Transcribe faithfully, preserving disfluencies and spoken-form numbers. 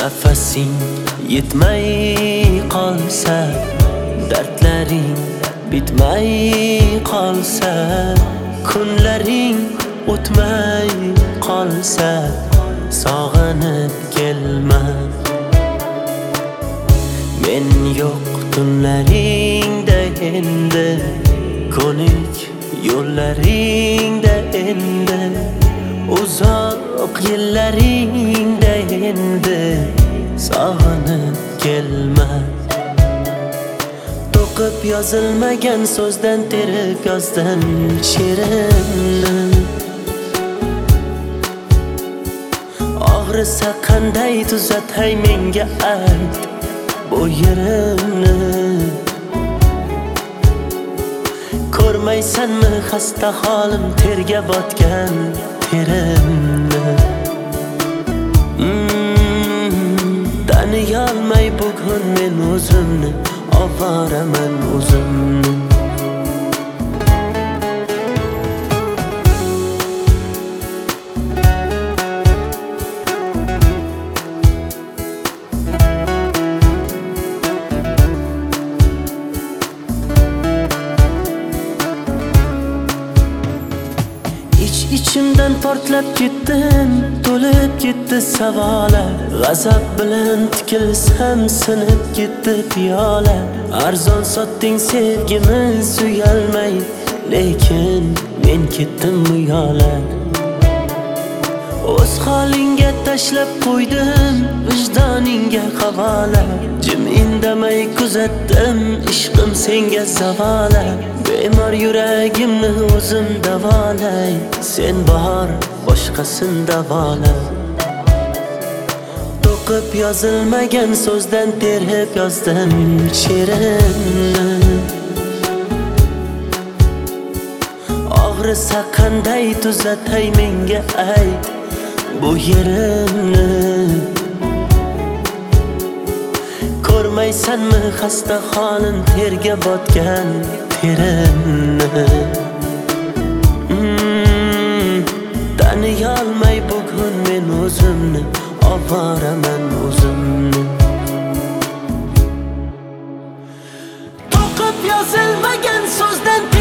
Nafasing yetmay qolsa, dardlaring bitmay qolsa, kunlaring o'tmay qolsa, sog'inib kelma. Men yo'q tunlaringda endi, ko'nik yo'llaringda endi, uzoq yillaringda endi, sog'inib kelma. To'qib yozilmagan so'zdan terib yozdim she'rimni. Og'risa qanday tuzatay menga ayt bu yerimni. Ko'rmaysanmi xasta holim, terga botgan terimni. mm, Taniyolmay bugun men o'zimni, ovoraman o'zimni. İçimden portlab ketdim, to'lib ketdi savollar. G'azab bilan tikilsam sinib ketdi piyola. Arzon sotding sevgimiz uyalmay, lekin men ketdim bu yo'la. O'z holingga tashlab qo'ydim, vijdoningga havola. Jim indamay kuzatdim, ishqim senga zavola. Bemor yuragimni o'zim davolay, sen bor boshqasin davola. To'qib yozilmagan so'zdan terib yozdim she'rimni. Og'risa qanday tuzatay menga ayt bu yerimni. Ko'rmaysanmi xasta holim, terga botgan terimni. mm, Taniyolmay bugun men o'zimni, ovoraman o'zimni. To'qib yozilmagan so'zdan